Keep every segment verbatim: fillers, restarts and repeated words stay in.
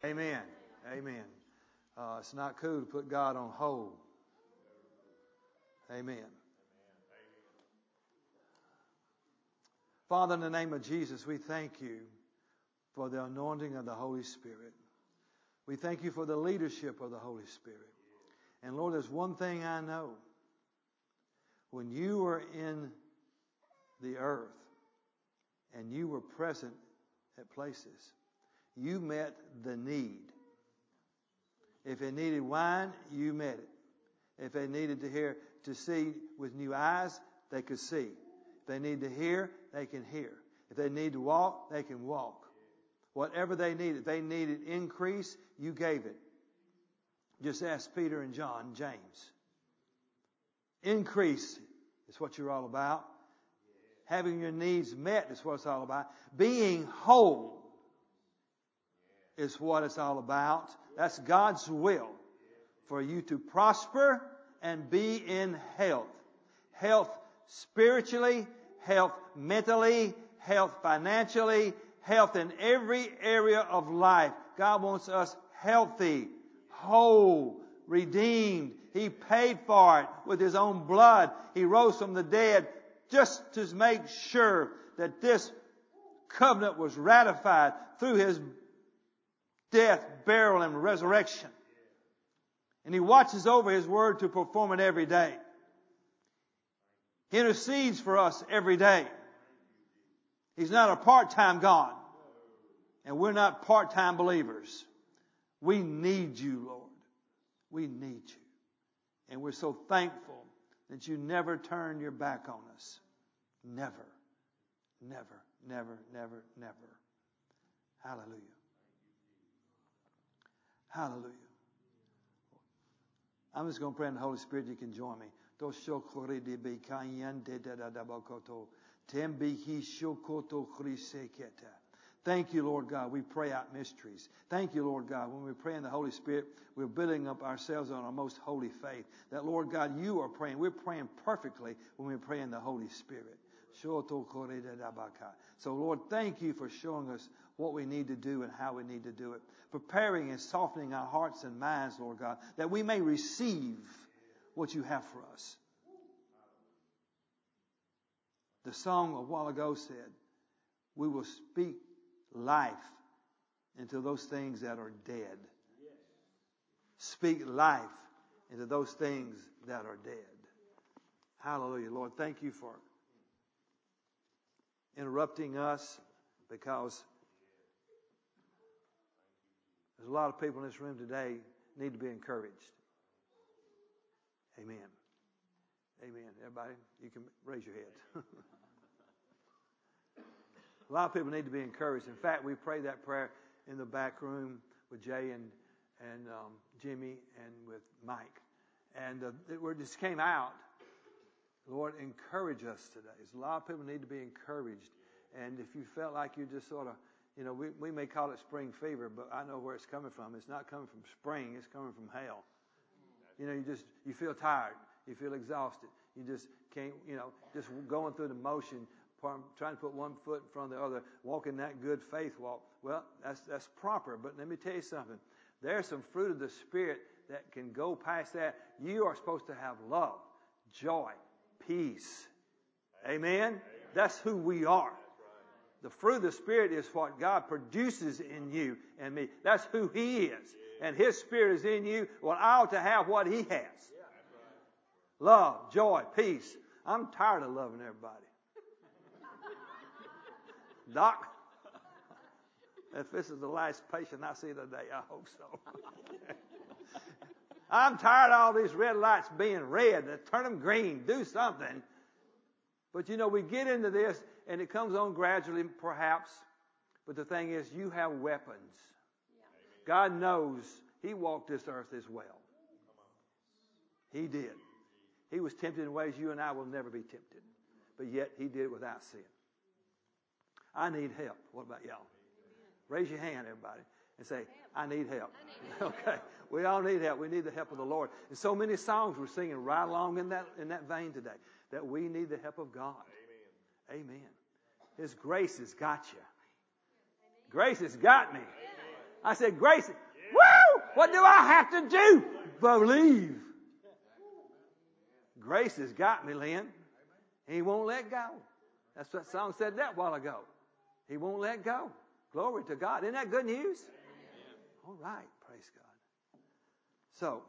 Amen. Amen. Uh, it's not cool to put God on hold. Amen. Father, in the name of Jesus, we thank you for the anointing of the Holy Spirit. We thank you for the leadership of the Holy Spirit. And Lord, there's one thing I know. When you were in the earth and you were present at places, you met the need. If they needed wine, you met it. If they needed to hear, to see with new eyes, they could see. If they need to hear, they can hear. If they need to walk, they can walk. Whatever they needed, if they needed increase, you gave it. Just ask Peter and John and James. Increase is what you're all about. Having your needs met is what it's all about. Being whole is what it's all about. That's God's will for you to prosper and be in health. Health spiritually, health mentally, health financially, health in every area of life. God wants us healthy, whole, redeemed. He paid for it with His own blood. He rose from the dead just to make sure that this covenant was ratified through His death, burial, and resurrection. And He watches over His word to perform it every day. He intercedes for us every day. He's not a part-time God. And we're not part-time believers. We need you, Lord. We need you. And we're so thankful that you never turn your back on us. Never. Never, never, never, never. Hallelujah. Hallelujah. I'm just going to pray in the Holy Spirit. You can join me. Thank you, Lord God. We pray out mysteries. Thank you, Lord God. When we pray in the Holy Spirit, we're building up ourselves on our most holy faith. That, Lord God, you are praying. We're praying perfectly when we pray in the Holy Spirit. So, Lord, thank you for showing us what we need to do and how we need to do it. Preparing and softening our hearts and minds, Lord God, that we may receive what you have for us. The song a while ago said, we will speak life into those things that are dead. Speak life into those things that are dead. Hallelujah. Lord, thank you for interrupting us, because there's a lot of people in this room today need to be encouraged. Amen. Amen. Everybody, you can raise your head. A lot of people need to be encouraged. In fact, we prayed that prayer in the back room with Jay and and um, Jimmy and with Mike. And uh, the word just came out. Lord, encourage us today. There's a lot of people need to be encouraged. And if you felt like you just sort of, you know, we, we may call it spring fever, but I know where it's coming from. It's not coming from spring. It's coming from hell. You know, you just, you feel tired. You feel exhausted. You just can't, you know, just going through the motion, trying to put one foot in front of the other, walking that good faith walk. Well, that's that's proper. But let me tell you something. There's some fruit of the Spirit that can go past that. You are supposed to have love, joy, peace. Amen? Amen. That's who we are. The fruit of the Spirit is what God produces in you and me. That's who He is. And His Spirit is in you. Well, I ought to have what He has. Love, joy, peace. I'm tired of loving everybody. Doc, if this is the last patient I see today, I hope so. I'm tired of all these red lights being red. Turn them green. Do something. But, you know, we get into this, and it comes on gradually, perhaps. But the thing is, you have weapons. Yeah. God knows He walked this earth as well. He did. He was tempted in ways you and I will never be tempted. But yet, He did it without sin. I need help. What about y'all? Raise your hand, everybody, and say, I need help. I need okay. We all need help. We need the help of the Lord. And so many songs we're singing right along in that in that vein today, that we need the help of God. Amen. Amen. His grace has got you. Grace has got me. I said, Grace, woo! What do I have to do? Believe. Grace has got me, Lynn. He won't let go. That's what song said that a while ago. He won't let go. Glory to God. Isn't that good news? All right. Praise God. So,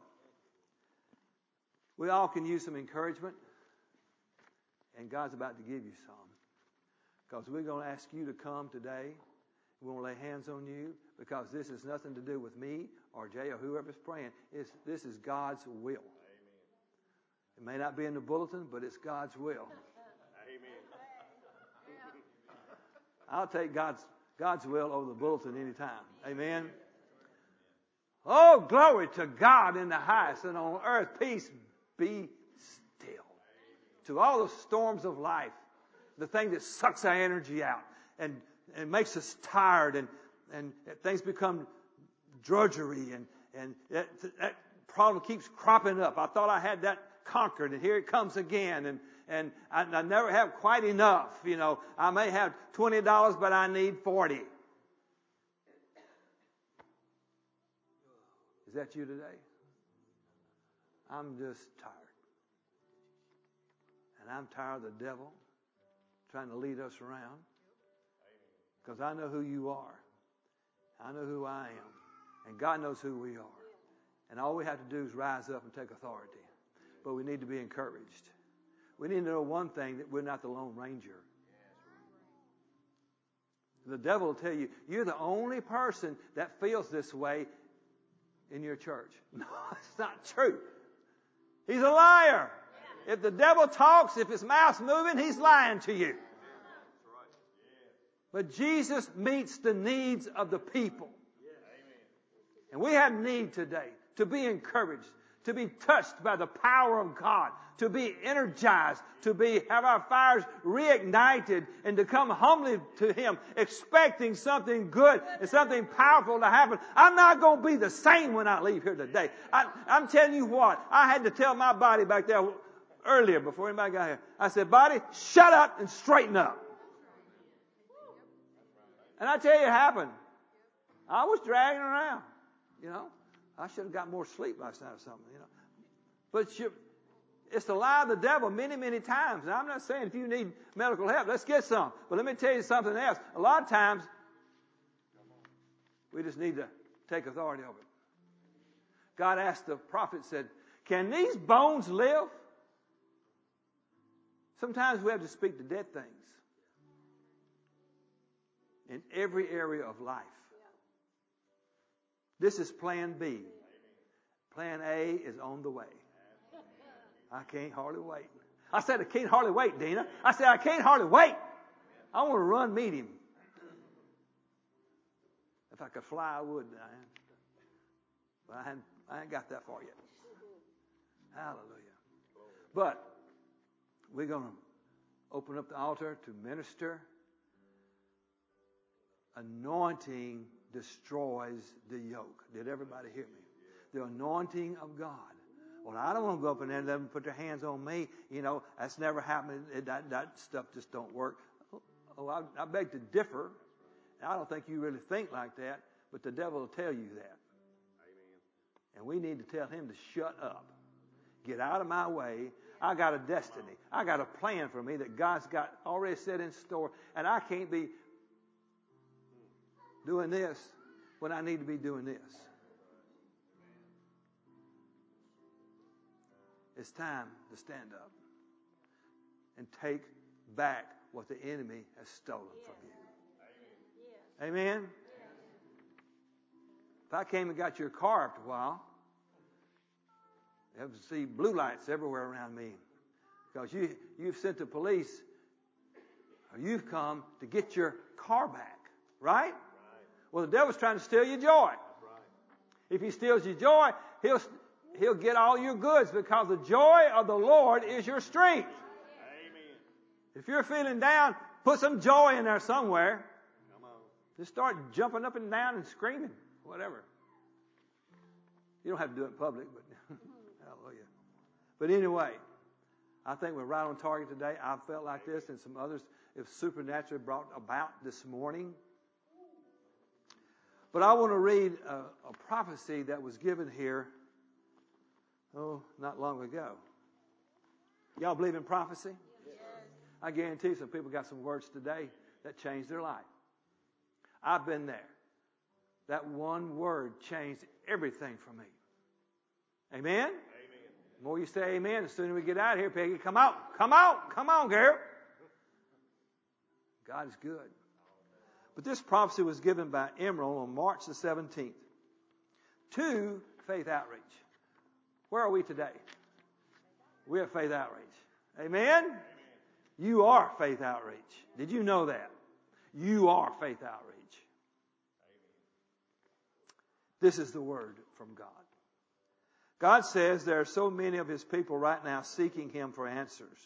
we all can use some encouragement. And God's about to give you some. Because we're going to ask you to come today. We want to lay hands on you. Because this has nothing to do with me or Jay or whoever's praying. It's, this is God's will. Amen. It may not be in the bulletin, but it's God's will. Amen. I'll take God's God's will over the bulletin anytime. Amen. Oh, glory to God in the highest, and on earth peace be still. To all the storms of life, the thing that sucks our energy out and, and makes us tired, and, and things become drudgery, and, and that, that problem keeps cropping up. I thought I had that conquered, and here it comes again, and And I, I never have quite enough. You know, I may have twenty dollars, but I need forty. Is that you today? I'm just tired. And I'm tired of the devil trying to lead us around. Because I know who you are. I know who I am. And God knows who we are. And all we have to do is rise up and take authority. But we need to be encouraged. We need to know one thing, that we're not the Lone Ranger. The devil will tell you, you're the only person that feels this way in your church. No, it's not true. He's a liar. If the devil talks, if his mouth's moving, he's lying to you. But Jesus meets the needs of the people. And we have need today to be encouraged, to be touched by the power of God, to be energized, to be have our fires reignited, and to come humbly to Him, expecting something good and something powerful to happen. I'm not going to be the same when I leave here today. I, I'm telling you what, I had to tell my body back there earlier before anybody got here. I said, body, shut up and straighten up. And I tell you, it happened. I was dragging around, you know. I should have got more sleep last night or something, you know. But you, it's the lie of the devil many, many times. And I'm not saying if you need medical help, let's get some. But let me tell you something else. A lot of times, we just need to take authority over it. God asked the prophet, said, can these bones live? Sometimes we have to speak to dead things in every area of life. This is plan B. Plan A is on the way. I can't hardly wait. I said, I can't hardly wait, Dina. I said, I can't hardly wait. I want to run meet him. If I could fly, I would, Diane. But I, hadn't, I ain't got that far yet. Hallelujah. But we're going to open up the altar to minister. Anointing destroys the yoke. Did everybody hear me? The anointing of God. Well, I don't want to go up in there and let them put their hands on me. You know, that's never happened. It, that, that stuff just don't work. Oh, I, I beg to differ. I don't think you really think like that, but the devil will tell you that. Amen. And we need to tell him to shut up. Get out of my way. I got a destiny. I got a plan for me that God's got already set in store, and I can't be doing this when I need to be doing this. It's time to stand up and take back what the enemy has stolen from you. Amen? Amen? If I came and got your car after a while, you have to see blue lights everywhere around me because you, you've sent the police or you've come to get your car back, right? Well, the devil's trying to steal your joy. If he steals your joy, he'll he'll get all your goods because the joy of the Lord is your strength. Amen. If you're feeling down, put some joy in there somewhere. Come on. Just start jumping up and down and screaming, whatever. You don't have to do it in public, but hallelujah. But anyway, I think we're right on target today. I felt like this, and some others have supernaturally brought about this morning. But I want to read a, a prophecy that was given here, oh, not long ago. Y'all believe in prophecy? Yes. I guarantee you some people got some words today that changed their life. I've been there. That one word changed everything for me. Amen? Amen. The more you say amen, the sooner we get out of here, Peggy. Come out. Come out. Come on, girl. God is good. But this prophecy was given by Emerald on March the seventeenth to Faith Outreach. Where are we today? We're Faith Outreach. Amen? Amen? You are Faith Outreach. Did you know that? You are Faith Outreach. Amen. This is the word from God. God says there are so many of His people right now seeking Him for answers.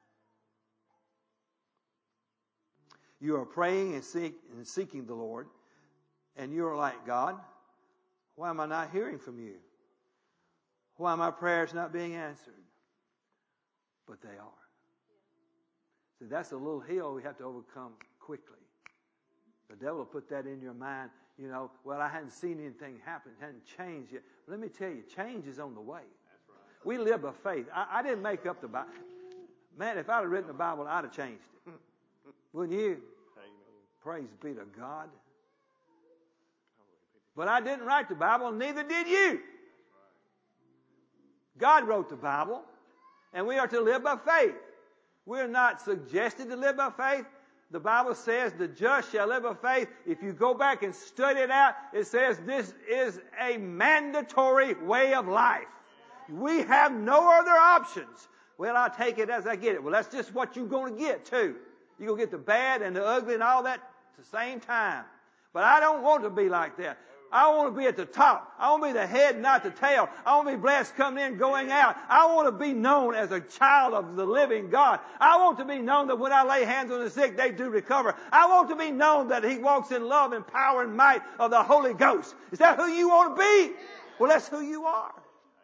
You are praying and, seek, and seeking the Lord, and you're like, God, why am I not hearing from you? Why are my prayers not being answered? But they are. See, that's a little hill we have to overcome quickly. The devil will put that in your mind. You know, well, I hadn't seen anything happen. It hadn't changed yet. But let me tell you, change is on the way. That's right. We live by faith. I, I didn't make up the Bible. Man, if I'd have written the Bible, I'd have changed it. Wouldn't you? Amen. Praise be to God. But I didn't write the Bible, and neither did you. God wrote the Bible, and we are to live by faith. We're not suggested to live by faith. The Bible says the just shall live by faith. If you go back and study it out, it says this is a mandatory way of life. We have no other options. Well, I'll take it as I get it. Well, that's just what you're going to get, too. You're going to get the bad and the ugly and all that at the same time. But I don't want to be like that. I want to be at the top. I want to be the head, not the tail. I want to be blessed coming in, going out. I want to be known as a child of the living God. I want to be known that when I lay hands on the sick, they do recover. I want to be known that He walks in love and power and might of the Holy Ghost. Is that who you want to be? Well, that's who you are.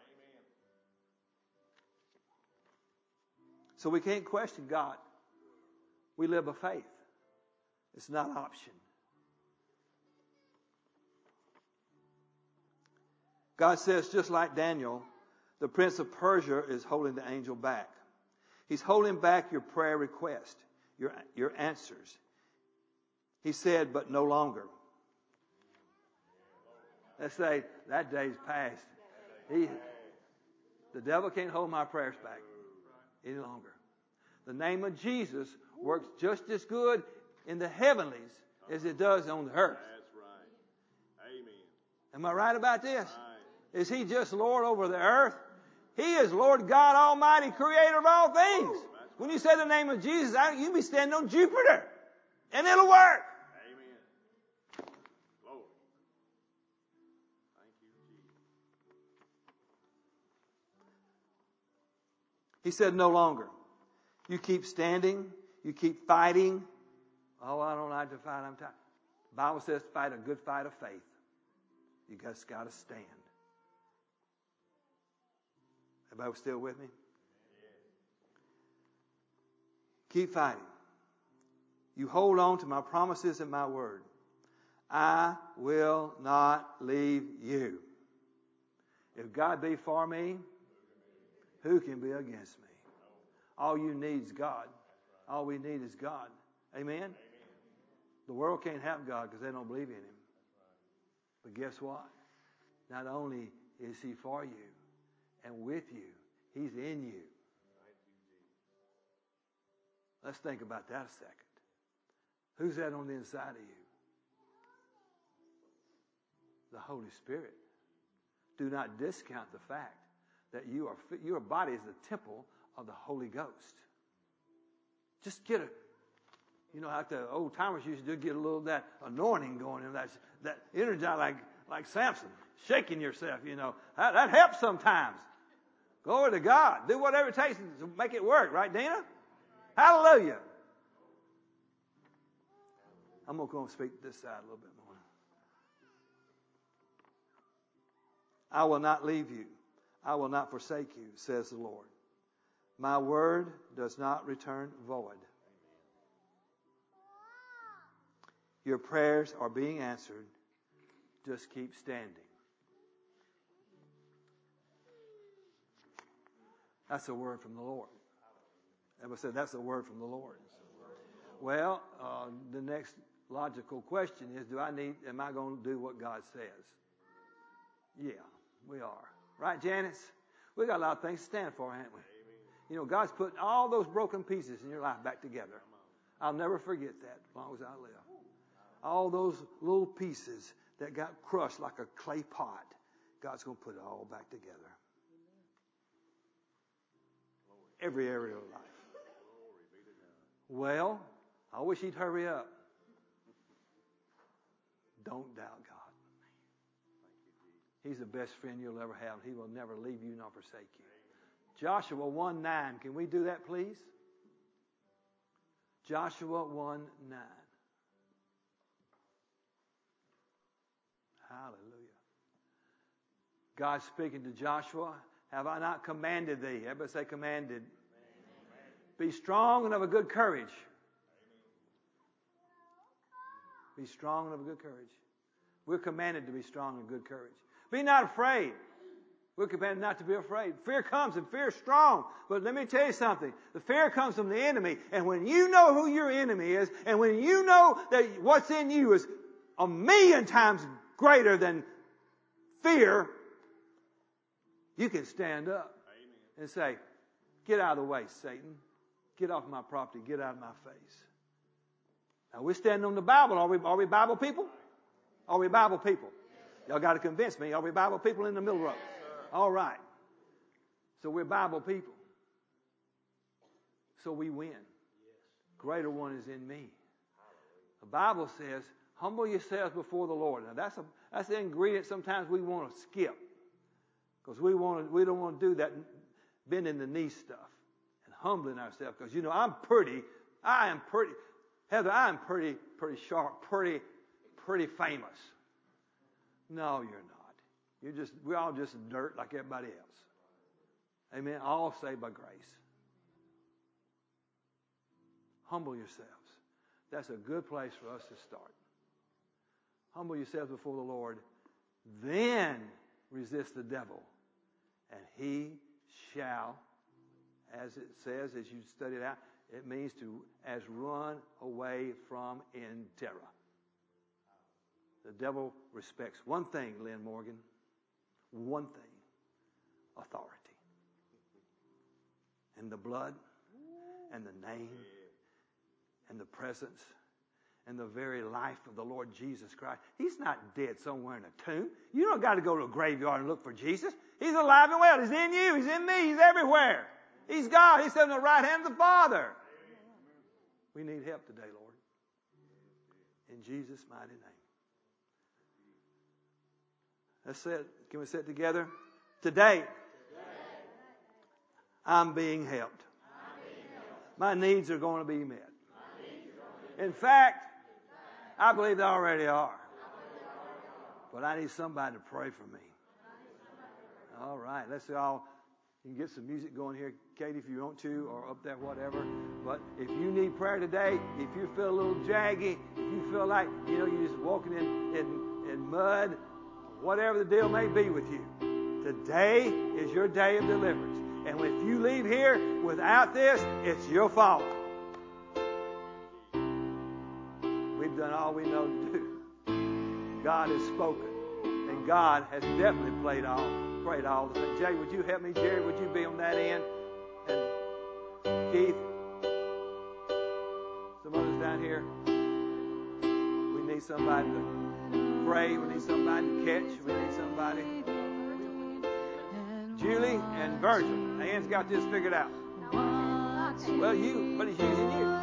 So we can't question God. We live by faith. It's not an option. God says, just like Daniel, the prince of Persia is holding the angel back. He's holding back your prayer request, your, your answers. He said, but no longer. Let's say, that day's past. He, the devil can't hold my prayers back any longer. The name of Jesus works just as good in the heavenlies as it does on the earth. That's right. Amen. Am I right about this? Right. Is He just Lord over the earth? He is Lord God Almighty, creator of all things. Right. When you say the name of Jesus, you be standing on Jupiter. And it'll work. Amen. Lord. Thank you, Jesus. He said no longer. You keep standing. You keep fighting. Oh, I don't like to fight. I'm tired. The Bible says fight a good fight of faith. You just got to stand. Everybody still with me? Yeah. Keep fighting. You hold on to my promises and my word. I will not leave you. If God be for me, who can be against me? All you need is God. All we need is God. Amen? Amen. The world can't have God because they don't believe in Him. But guess what? Not only is He for you and with you, He's in you. Let's think about that a second. Who's that on the inside of you? The Holy Spirit. Do not discount the fact that you are your body is the temple of the Holy Ghost. Just get a, you know, like the old timers used to do, get a little of that anointing going in, that that energy like like Samson, shaking yourself. You know, that, that helps sometimes. Glory to God. Do whatever it takes to make it work, right, Dina? Hallelujah. I'm going to go and speak to this side a little bit more. I will not leave you. I will not forsake you, says the Lord. My word does not return void. Your prayers are being answered. Just keep standing. That's a word from the Lord. Everybody said that's a word from the Lord. Well, uh, the next logical question is, do I need, am I going to do what God says? Yeah, we are. Right, Janice? We got a lot of things to stand for, haven't we? You know, God's putting all those broken pieces in your life back together. I'll never forget that as long as I live. All those little pieces that got crushed like a clay pot, God's going to put it all back together. Every area of life. Well, I wish he'd hurry up. Don't doubt God. He's the best friend you'll ever have. He will never leave you nor forsake you. Joshua one nine. Can we do that, please? Joshua one nine. Hallelujah. God speaking to Joshua. Have I not commanded thee? Everybody say commanded. Amen. Be strong and of a good courage. Amen. Be strong and of a good courage. We're commanded to be strong and good courage. Be not afraid. We're commanded not to be afraid. Fear comes and fear is strong. But let me tell you something. The fear comes from the enemy. And when you know who your enemy is, and when you know that what's in you is a million times greater than fear, you can stand up and say, get out of the way, Satan. Get off my property. Get out of my face. Now, we're standing on the Bible. Are we, are we Bible people? Are we Bible people? Y'all got to convince me. Are we Bible people in the middle row? All right. So we're Bible people. So we win. Greater one is in me. The Bible says, humble yourselves before the Lord. Now, that's a, that's the ingredient sometimes we want to skip. Because we want to, we don't want to do that bending the knee stuff and humbling ourselves. Because, you know, I'm pretty, I am pretty, Heather, I am pretty, pretty sharp, pretty, pretty famous. No, you're not. You're just, we're all just dirt like everybody else. Amen. All saved by grace. Humble yourselves. That's a good place for us to start. Humble yourselves before the Lord. Then resist the devil. And he shall, as it says, as you study it out, it means to, as run away from in terror. The devil respects one thing, Lynn Morgan. One thing. Authority. And the blood, and the name, and the presence, and the very life of the Lord Jesus Christ. He's not dead somewhere in a tomb. You don't got to go to a graveyard and look for Jesus. He's alive and well. He's in you. He's in me. He's everywhere. He's God. He's on the right hand of the Father. We need help today, Lord. In Jesus' mighty name. Let's say it. Can we say it together? Today, Today. I'm being helped. I'm being helped. My needs are going to be met. In fact, I believe they already are. But I need somebody to pray for me. All right, let's all, you can get some music going here, Katie, if you want to, or up there, whatever. But if you need prayer today, if you feel a little jaggy, if you feel like, you know, you're just walking in, in, in mud, whatever the deal may be with you, today is your day of deliverance. And if you leave here without this, it's your fault. We've done all we know to do. God has spoken. And God has definitely played all, prayed all the things. Jay, would you help me? Jerry, would you be on that end? And Keith, some others down here. We need somebody to pray. We need somebody to catch. We need somebody. Julie and Virgil. Ann's got this figured out. Well, you, but he's using you.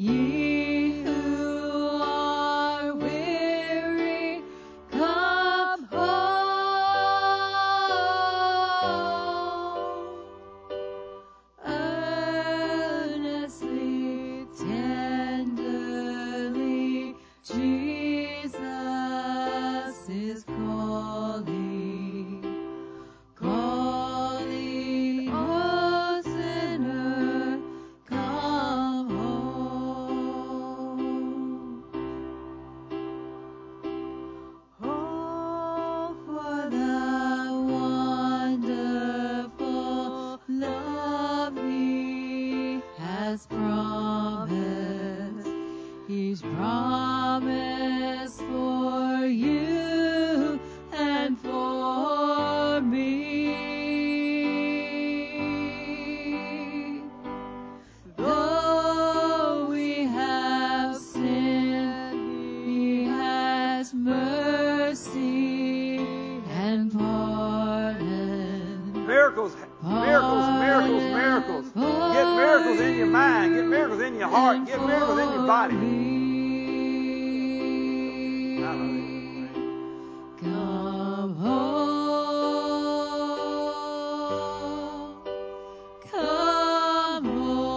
Ye who are weary, come home. Earnestly, tenderly, Jesus is calling, calling, oh sinner, come home. Oh, for the wonderful love He has promised. He's promised for you and for me. Though we have sinned, He has mercy and pardon. Miracles, miracles, miracles, miracles. Get miracles in your mind. Get miracles in your heart. Get miracles in your body. Hallelujah. Come home, come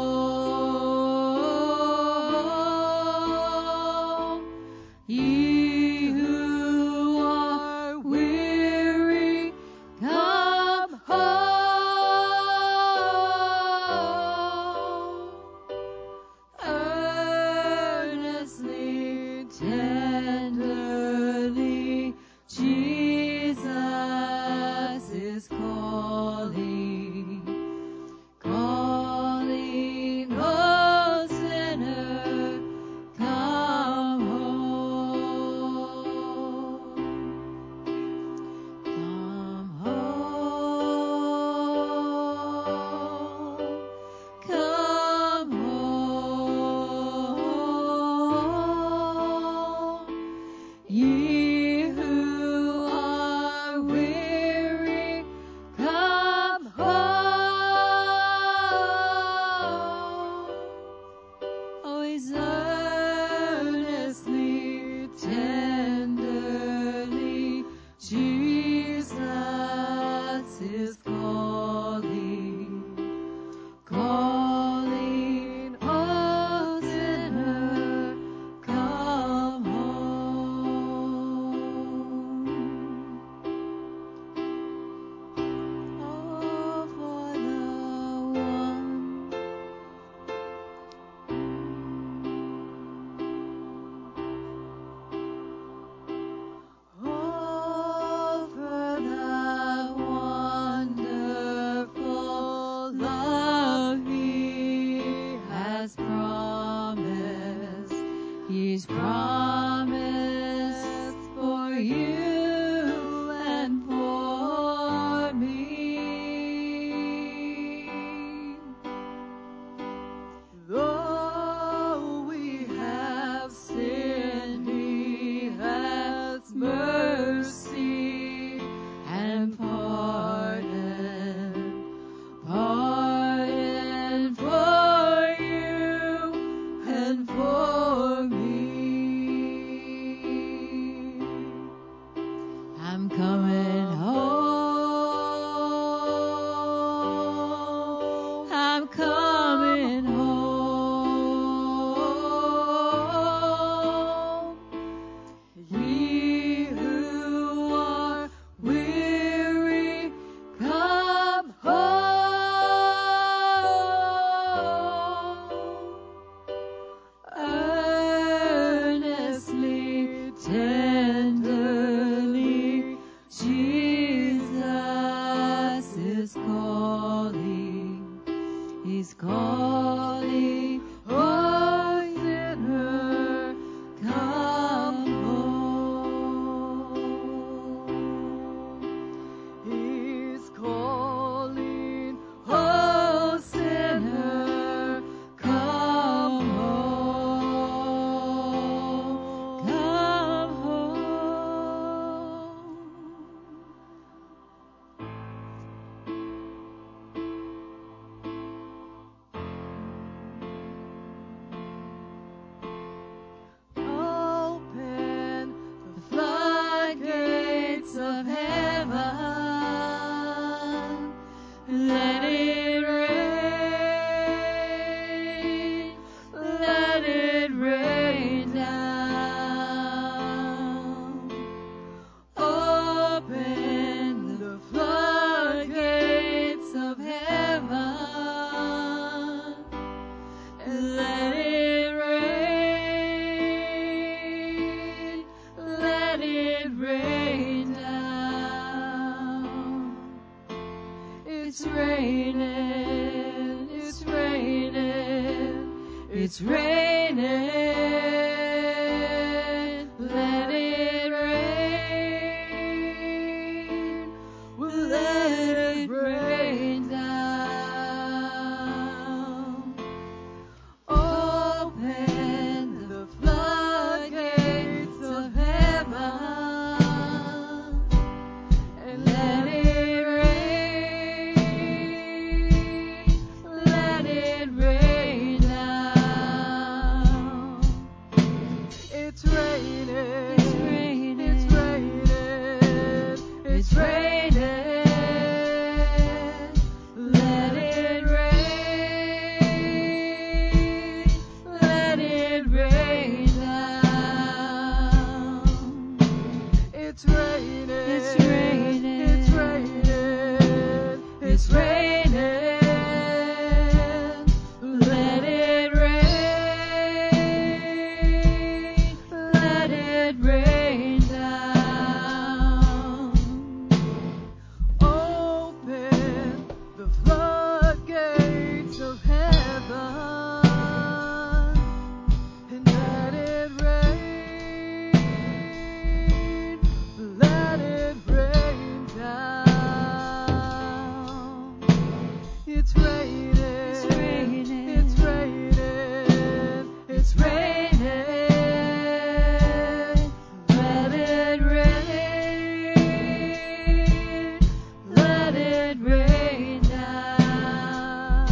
home, ye who are weary, come home. Earnestly, tenderly, Jesus is calling, calling, oh sinner, come home. Come home, come home, ye who are weary, come home. Always earnestly, tenderly, Jesus is calling, calling, oh sinner, come home. Oh, for the one Oh, for the wonderful love He has promised. He's promised for you and for me. Though we have sinned, He has mercy and pardon, pardon for you and for me. It's raining, it's raining, it's raining. Let it rain, let it rain down. Open the floodgates of heaven and let it rain, let it rain down. It's raining, it's raining, it's raining, it's raining. Let it rain, let it rain down. It's raining, it's raining, it's raining, it's raining. Let it rain, let it rain down. Open the floodgates of heaven and let it rain, let it rain down. It's raining, it's raining, it's raining, it's raining. Let it rain, let it rain down.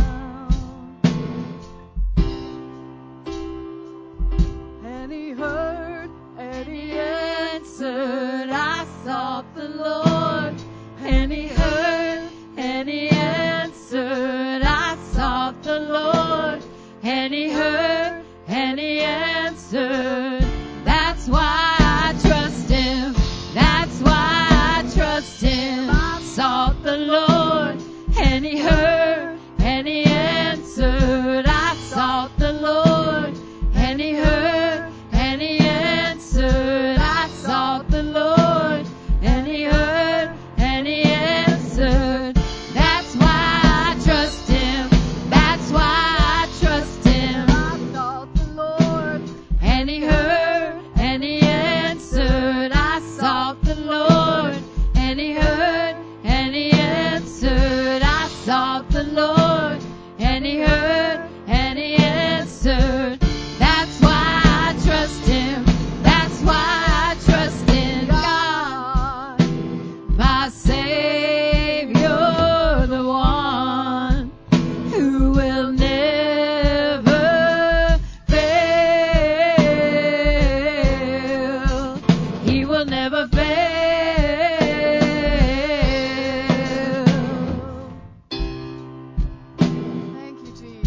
And he heard and he answered, I sought the Lord. And he heard and he answered, I sought the Lord. And he heard and he answered. That's why I trust him. That's why I trust him. I sought the Lord and he heard and he answered. I sought the Lord and he heard and he answered. I sought the Lord and he heard and he answered. That's why I trust him. That's why I trust him. I sought the Lord and he heard and he answered. I sought the Lord and he heard and he answered. I sought the Lord and he heard and he answered. That's why I trust him. That's why I trust in God, my Savior, the one who will never fail. He will never fail. Thank you, Jesus.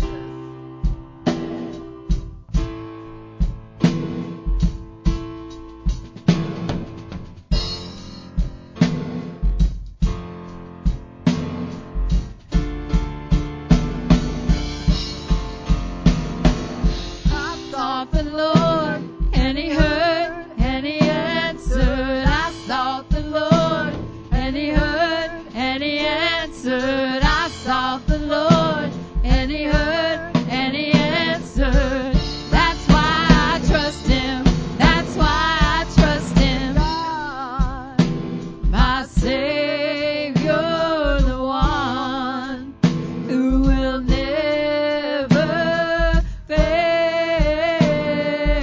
I sought the Lord, and he heard, and he answered. I sought the Lord, and he heard, and he answered. I sought the Lord, and he heard, and he answered. That's why I trust him. That's why I trust him. God, my Savior, the one who will never fail.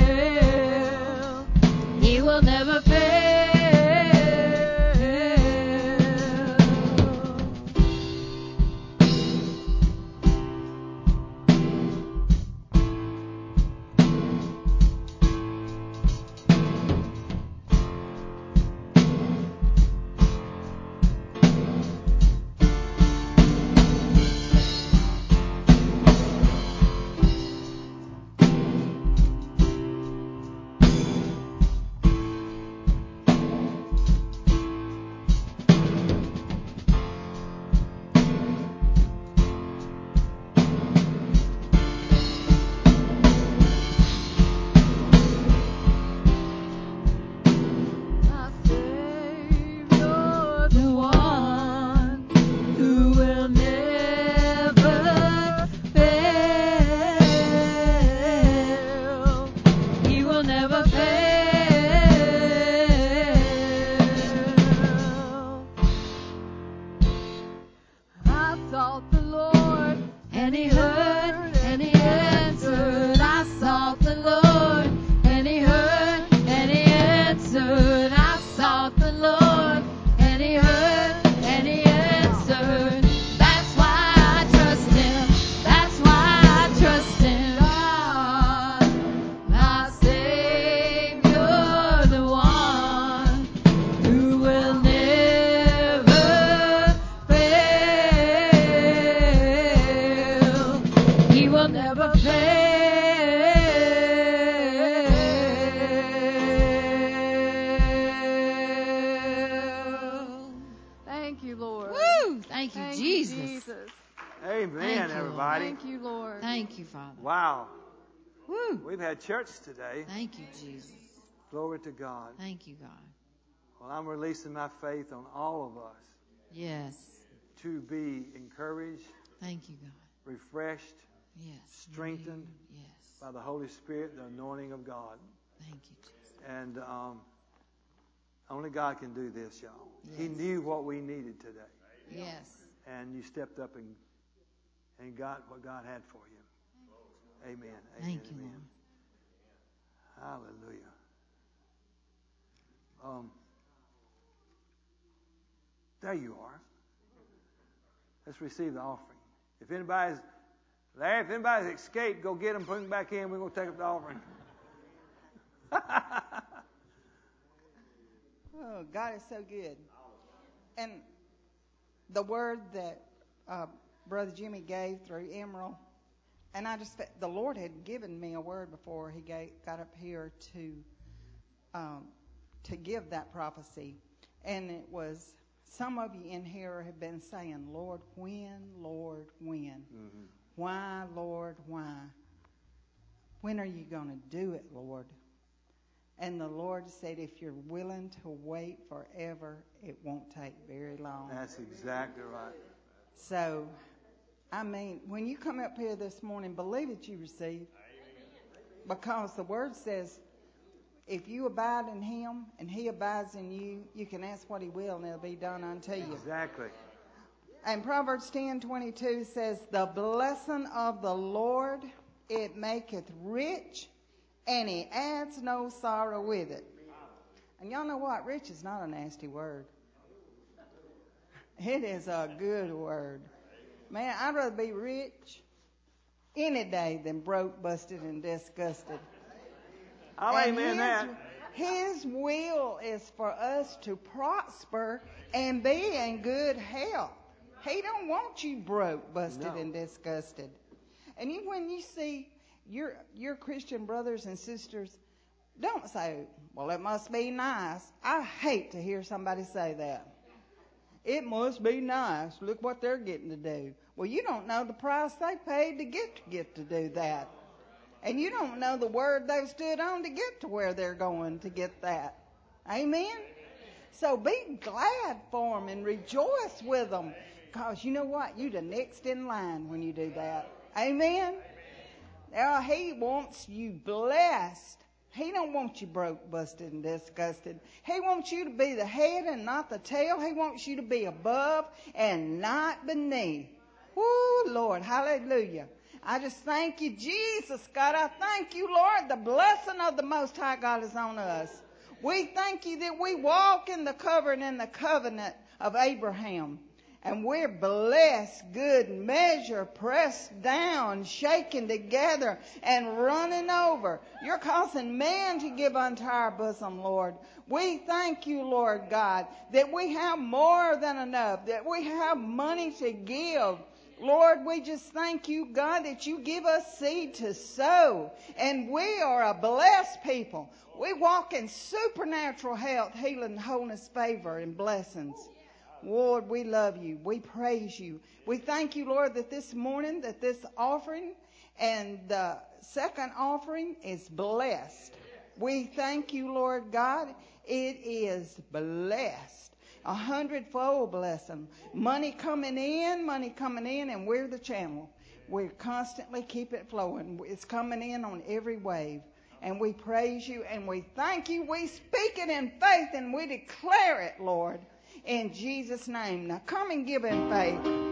Amen, Thank you, Lord. everybody. Thank you, Lord. Thank you, Father. Wow. Woo. We've had church today. Thank you, Jesus. Glory to God. Thank you, God. Well, I'm releasing my faith on all of us Yes. to be encouraged, Thank you, God. refreshed, Yes. strengthened Yes. by the Holy Spirit, the anointing of God. Thank you, Jesus. And um, only God can do this, y'all. He Yes. knew what we needed today. Yes. And you stepped up and and got what God had for you. Amen. Amen. Thank you, Amen. Hallelujah. Um, there you are. Let's receive the offering. If anybody's, Larry, if anybody's escaped, go get them, bring them back in. We're going to take up the offering. Oh, God is so good. And the word that uh, Brother Jimmy gave through Emerald, and I just, the Lord had given me a word before he gave, got up here to um, to give that prophecy. And it was, some of you in here have been saying, Lord, when, Lord, when? Mm-hmm. Why, Lord, why? When are you going to do it, Lord? And the Lord said, if you're willing to wait forever, it won't take very long. That's exactly right. So, I mean, when you come up here this morning, believe that you receive. Because the Word says, if you abide in Him and He abides in you, you can ask what He will and it'll be done unto you. Exactly. And Proverbs ten twenty-two says, the blessing of the Lord, it maketh rich, and He adds no sorrow with it. And y'all know what? Rich is not a nasty word. It is a good word. Man, I'd rather be rich any day than broke, busted, and disgusted. I'll And amen his, that. His will is for us to prosper and be in good health. He don't want you broke, busted, No. and disgusted. And you, when you see your your Christian brothers and sisters, don't say, well, it must be nice. I hate to hear somebody say that. It must be nice. Look what they're getting to do. Well, you don't know the price they paid to get to get to do that. And you don't know the word they've stood on to get to where they're going to get that. Amen? So be glad for them and rejoice with them. Because you know what? You're the next in line when you do that. Amen? Now, He wants you blessed. He don't want you broke, busted, and disgusted. He wants you to be the head and not the tail. He wants you to be above and not beneath. Woo, Lord, hallelujah. I just thank you, Jesus, God. I thank you, Lord. The blessing of the Most High God is on us. We thank you that we walk in the covering and the covenant of Abraham. And we're blessed, good measure, pressed down, shaken together, and running over. You're causing man to give unto our bosom, Lord. We thank you, Lord God, that we have more than enough, that we have money to give. Lord, we just thank you, God, that you give us seed to sow. And we are a blessed people. We walk in supernatural health, healing, wholeness, favor, and blessings. Lord, we love you. We praise you. We thank you, Lord, that this morning, that this offering and the second offering is blessed. We thank you, Lord God. It is blessed. A hundredfold blessing. Money coming in, money coming in, and we're the channel. We constantly keep it flowing. It's coming in on every wave. And we praise you and we thank you. We speak it in faith and we declare it, Lord. In Jesus' name. Now come and give in faith.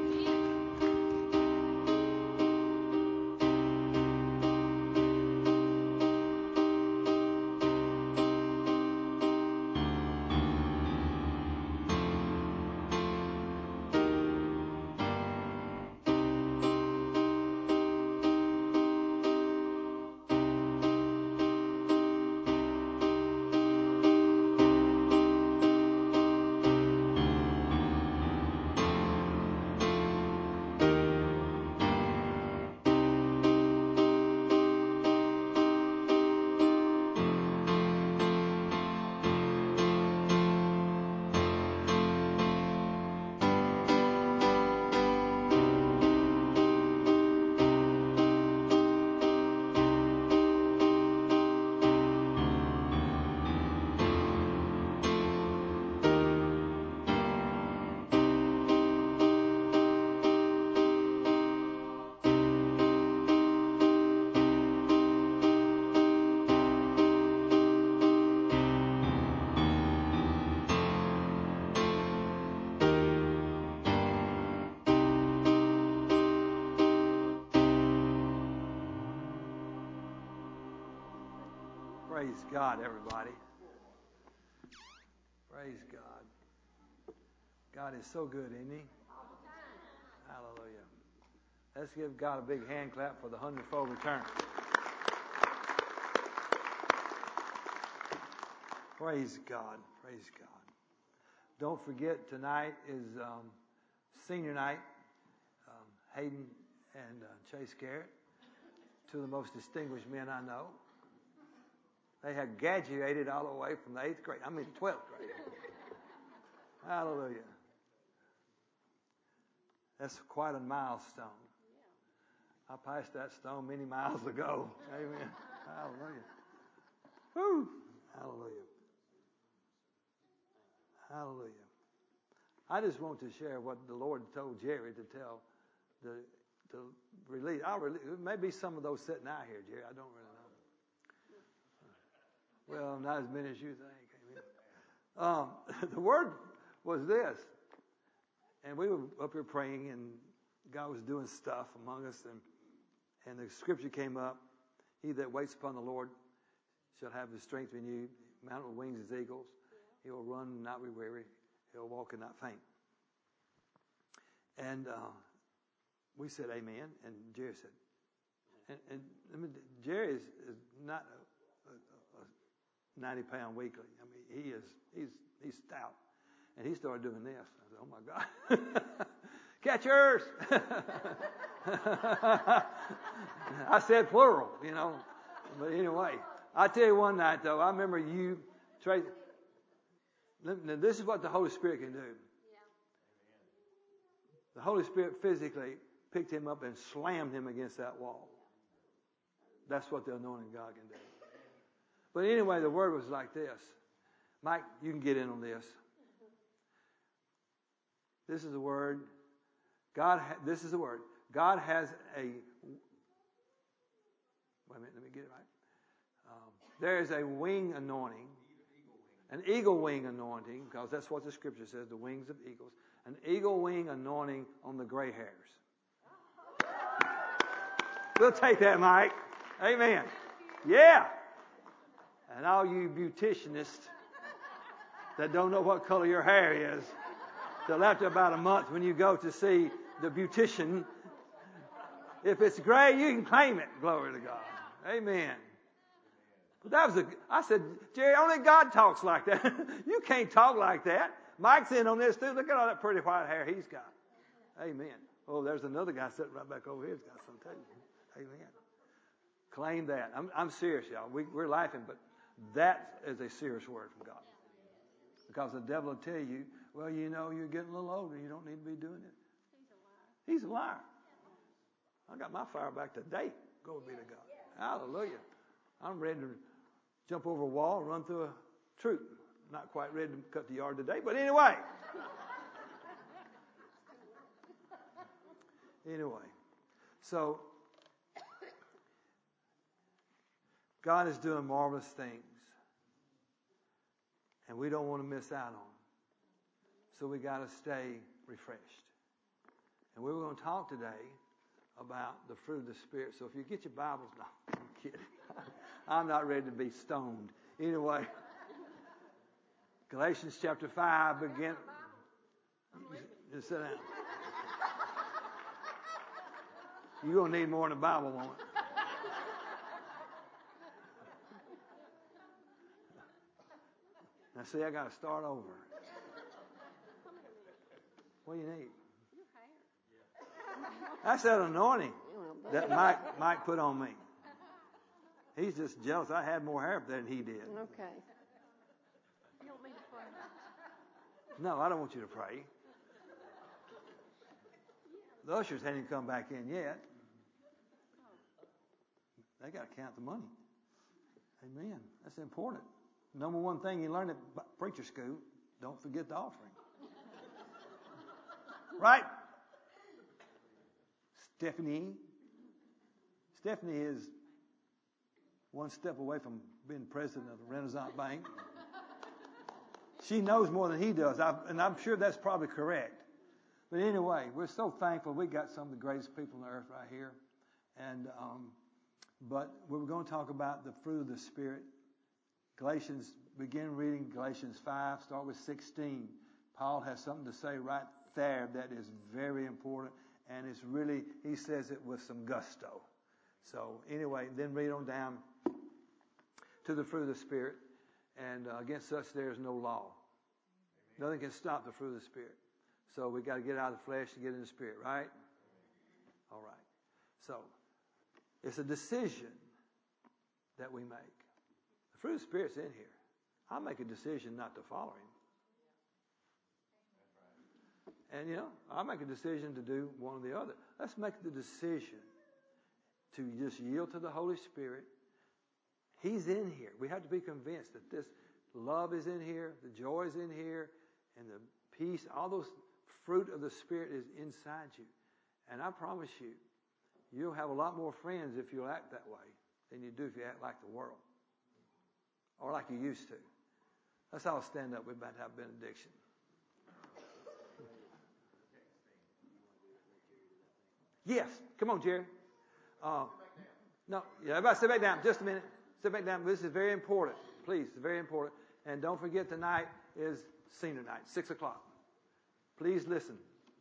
Praise God, everybody. Praise God. God is so good, isn't He? Hallelujah. Let's give God a big hand clap for the hundredfold return. Praise God. Praise God. Don't forget, tonight is um, senior night. Um, Hayden and uh, Chase Garrett, two of the most distinguished men I know. They had graduated all the way from the eighth grade. I mean, twelfth grade. Hallelujah. That's quite a milestone. I passed that stone many miles ago. Amen. Hallelujah. Woo. Hallelujah. Hallelujah. I just want to share what the Lord told Jerry to tell the to release. I'll release. Maybe some of those sitting out here, Jerry. I don't really know. Well, not as many as you think. Amen. Um, the word was this, and we were up here praying, and God was doing stuff among us, and and the scripture came up: "He that waits upon the Lord shall have his strength renewed, mount with wings as eagles. He will run and not be weary. He'll walk and not faint." And uh, we said amen, and Jerry said, and, and I mean, Jerry is, is not a, a, a ninety pound weakling. I mean, he is he's he's stout, and he started doing this. I said, "Oh my God, catch yours!" I said plural, you know. But anyway, I tell you one night though, I remember you, Tracy. Now, this is what the Holy Spirit can do. Yeah. The Holy Spirit physically picked him up and slammed him against that wall. That's what the anointing God can do. But anyway, the word was like this. Mike, you can get in on this. This is the word. God. Ha- this is the word. God has a. Wait a minute. Let me get it right. Um, there is a wing anointing. An eagle wing anointing, because that's what the scripture says, the wings of eagles. An eagle wing anointing on the gray hairs. We'll take that, Mike. Amen. Yeah. And all you beauticianists that don't know what color your hair is, till after about a month when you go to see the beautician, if it's gray, you can claim it. Glory to God. Amen. But that was a, I said, Jerry, only God talks like that. You can't talk like that. Mike's in on this too. Look at all that pretty white hair he's got. Amen. Oh, there's another guy sitting right back over here who's got some too. Amen. Claim that. I'm, I'm serious, y'all. We, we're laughing, but that is a serious word from God. Because the devil will tell you, well, you know, you're getting a little older. You don't need to be doing it. He's a liar. He's a liar. I got my fire back today. Glory be to God. Hallelujah. I'm ready to jump over a wall and run through a troop. Not quite ready to cut the yard today, but anyway. Anyway. So, God is doing marvelous things. And we don't want to miss out on them. So we got to stay refreshed. And we were going to talk today about the fruit of the Spirit. So if you get your Bibles, no, I'm kidding. I'm not ready to be stoned. Anyway, Galatians chapter five begin. Just sit down. You're going to need more than a Bible, won't it? Now, see, I got to start over. What do you need? That's that anointing that Mike Mike put on me. He's just jealous. I had more hair than he did. Okay. You want me to pray? No, I don't want you to pray. The ushers hadn't come back in yet. They got to count the money. Amen. That's important. Number one thing you learn at preacher school, don't forget the offering. Right? Stephanie. Stephanie is one step away from being president of the Renaissance Bank. She knows more than he does, I, and I'm sure that's probably correct. But anyway, we're so thankful we got some of the greatest people on earth right here. And um, but we were going to talk about the fruit of the Spirit Galatians, begin reading Galatians five, start with sixteen. Paul has something to say right there that is very important, and it's really, he says it with some gusto. So anyway, then read on down to the fruit of the Spirit, and uh, against such there is no law. Nothing can stop the fruit of the Spirit. So we got to get out of the flesh and get in the Spirit, right? All right. So it's a decision that we make. The fruit of the Spirit's in here. I make a decision not to follow him. And, you know, I make a decision to do one or the other. Let's make the decision to just yield to the Holy Spirit. He's in here. We have to be convinced that this love is in here, the joy is in here, and the peace, all those fruit of the Spirit is inside you. And I promise you, you'll have a lot more friends if you'll act that way than you do if you act like the world or like you used to. Let's all stand up. We're about to have benediction. Yes. Come on, Jerry. Uh, no, yeah, everybody sit back down. Just a minute. Sit back down. This is very important. Please, it's very important. And don't forget tonight is senior night, six o'clock. Please listen.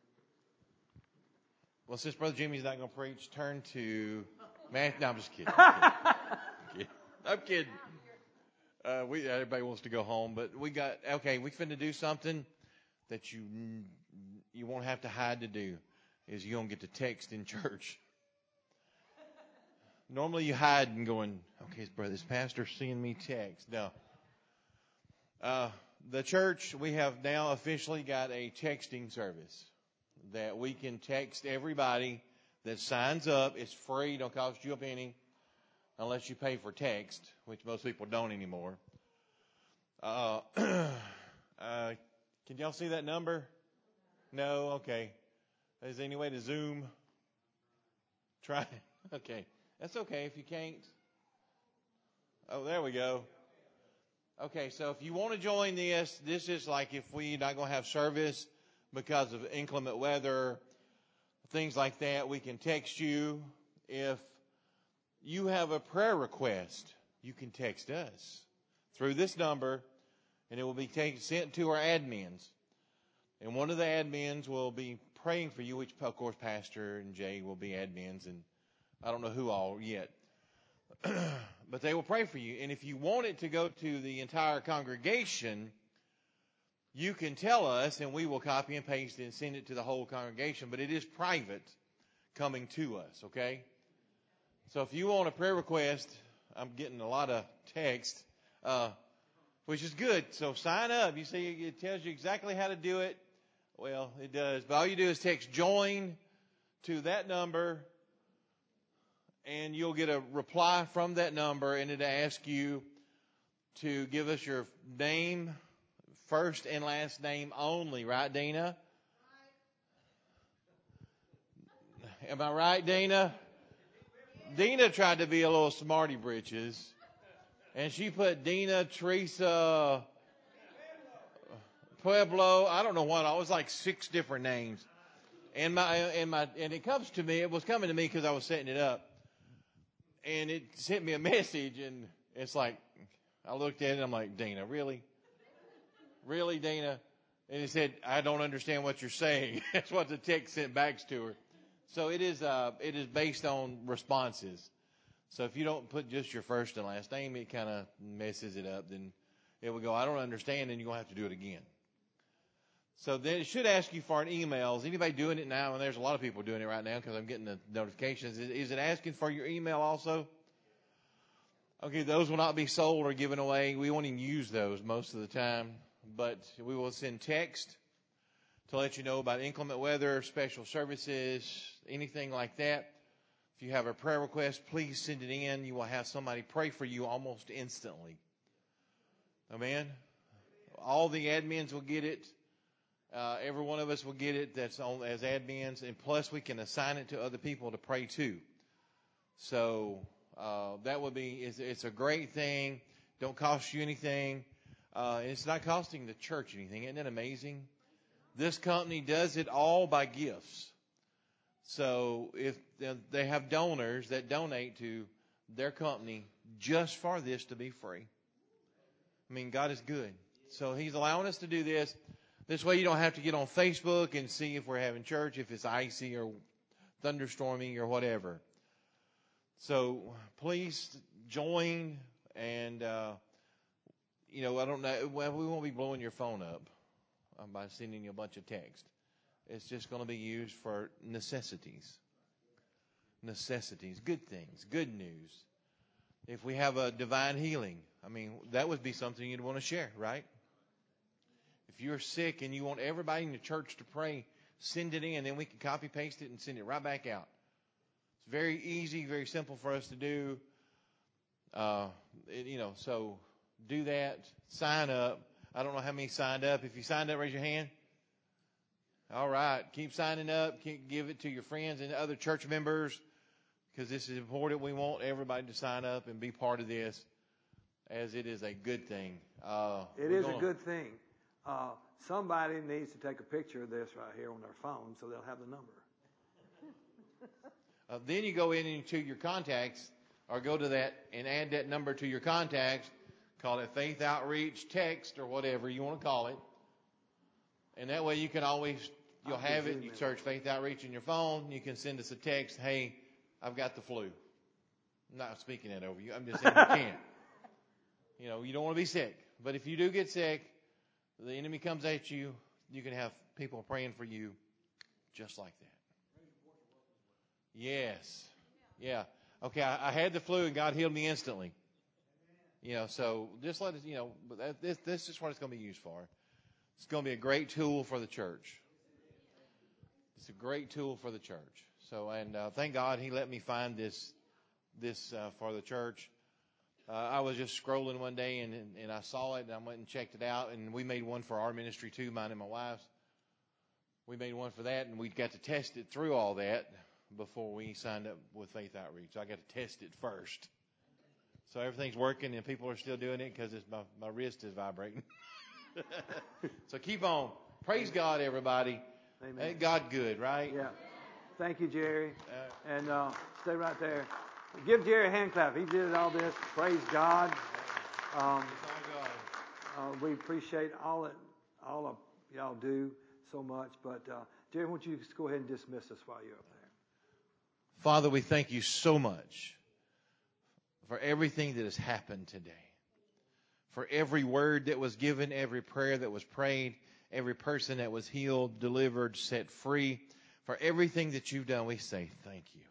Well, since Brother Jimmy's not going to preach, turn to Matthew. No, I'm just kidding. I'm kidding. I'm kidding. Uh, we everybody wants to go home, but we got okay. We finna do something that you you won't have to hide to do. Is you don't get to text in church. Normally you hide and going, okay, brother, this pastor seeing me text. No. Uh, the church, we have now officially got a texting service that we can text everybody that signs up. It's free, don't cost you a penny unless you pay for text, which most people don't anymore. Uh, uh, can y'all see that number? No? Okay. Is there any way to Zoom? Try. Okay. That's okay if you can't. Oh, there we go. Okay, so if you want to join this, this is like if we're not going to have service because of inclement weather, things like that, we can text you. If you have a prayer request, you can text us through this number, and it will be taken, sent to our admins. And one of the admins will be praying for you, which, of course, Pastor and Jay will be admins, and I don't know who all yet. But they will pray for you. And if you want it to go to the entire congregation, you can tell us, and we will copy and paste it and send it to the whole congregation. But it is private coming to us, okay? So if you want a prayer request, I'm getting a lot of text, uh, which is good. So sign up. You see, it tells you exactly how to do it. Well, it does. But all you do is text join to that number, and you'll get a reply from that number, and it'll ask you to give us your name, first and last name only. Right, Dina? Am I right, Dina? Dina tried to be a little smarty britches, and she put Dina, Teresa, Pueblo, I don't know what, it was like six different names. And my, and my, and it comes to me, it was coming to me because I was setting it up. And it sent me a message, and it's like, I looked at it, and I'm like, Dina, really? Really, Dina? And it said, I don't understand what you're saying. That's what the text sent back to her. So it is, uh, it is based on responses. So if you don't put just your first and last name, it kind of messes it up. Then it will go, I don't understand, and you're going to have to do it again. So then it should ask you for an email. Is anybody doing it now? And there's a lot of people doing it right now because I'm getting the notifications. Is, is it asking for your email also? Okay, those will not be sold or given away. We won't even use those most of the time. But we will send text to let you know about inclement weather, special services, anything like that. If you have a prayer request, please send it in. You will have somebody pray for you almost instantly. Amen? All the admins will get it. Uh, every one of us will get it that's on as admins, and plus we can assign it to other people to pray too. So uh, that would be it's, it's a great thing. Don't cost you anything. Uh, it's not costing the church anything. Isn't that amazing? This company does it all by gifts. So if they have donors that donate to their company just for this to be free. I mean, God is good. So He's allowing us to do this. This way you don't have to get on Facebook and see if we're having church, if it's icy or thunderstorming or whatever. So please join, and, uh, you know, I don't know, well, we won't be blowing your phone up by sending you a bunch of text. It's just going to be used for necessities. Necessities, good things, good news. If we have a divine healing, I mean, that would be something you'd want to share, right? If you're sick and you want everybody in the church to pray, send it in, then we can copy paste it and send it right back out. It's very easy, very simple for us to do. Uh, it, you know, so do that. Sign up. I don't know how many signed up. If you signed up, raise your hand. All right. Keep signing up. Keep, give it to your friends and other church members, because this is important. We want everybody to sign up and be part of this, as it is a good thing. Uh, it is gonna, a good thing. Uh, somebody needs to take a picture of this right here on their phone so they'll have the number. uh, then you go in into your contacts, or go to that and add that number to your contacts. Call it Faith Outreach Text or whatever you want to call it. And that way you can always, you'll have it. You search Faith Outreach in your phone. You can send us a text. Hey, I've got the flu. I'm not speaking that over you. I'm just saying you can't. You know, you don't want to be sick. But if you do get sick, the enemy comes at you, you can have people praying for you just like that. Yes. Yeah. Okay, I, I had the flu and God healed me instantly. You know, so just let us, you know, but that, this, this is what it's going to be used for. It's going to be a great tool for the church. It's a great tool for the church. So, and uh, thank God He let me find this, this uh, for the church. Uh, I was just scrolling one day and, and, and I saw it and I went and checked it out, and we made one for our ministry too, mine and my wife's. We made one for that, and we got to test it through all that before we signed up with Faith Outreach. I got to test it first. So everything's working and people are still doing it because my, my wrist is vibrating. So keep on. Praise God, everybody. Amen. Ain't God good, right? Yeah. Thank you, Jerry. Uh, and uh, stay right there. Give Jerry a hand clap. He did all this. Praise God. Um, uh, we appreciate all that all of y'all do so much. But uh, Jerry, why don't you just go ahead and dismiss us while you're up there? Father, we thank you so much for everything that has happened today. For every word that was given, every prayer that was prayed, every person that was healed, delivered, set free. For everything that you've done, we say thank you.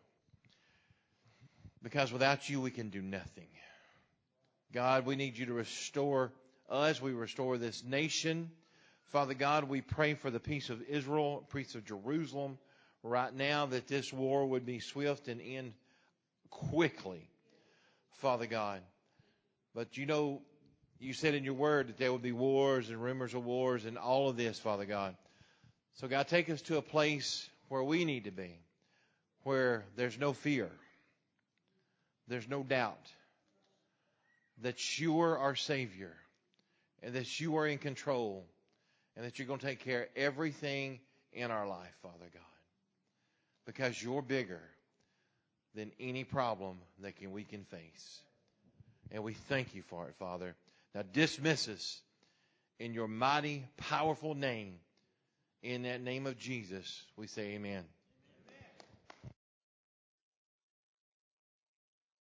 Because without you, we can do nothing. God, we need you to restore us. We restore this nation. Father God, we pray for the peace of Israel, peace of Jerusalem right now, that this war would be swift and end quickly, Father God. But you know, you said in your word that there would be wars and rumors of wars and all of this, Father God. So God, take us to a place where we need to be, where there's no fear. There's no doubt that you are our Savior and that you are in control and that you're going to take care of everything in our life, Father God, because you're bigger than any problem that can, we can face. And we thank you for it, Father. Now dismiss us in your mighty, powerful name. In that name of Jesus, we say amen.